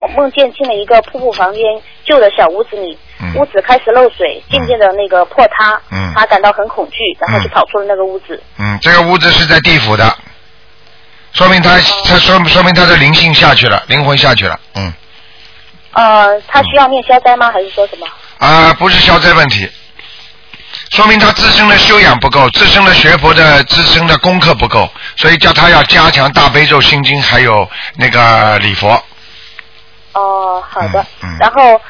梦见进了一个瀑布旁边旧的小屋子里，屋子开始漏水，渐渐的那个破塌，他感到很恐惧，然后就跑出了那个屋子。 这个屋子是在地府的，说明他说明他的灵性下去了，灵魂下去了。 他需要念消灾吗？还是说什么？ 不是消灾问题，说明他自身的修养不够，自身的学佛的自身的功课不够，所以叫他要加强大悲咒心经还有那个礼佛。 好的。然后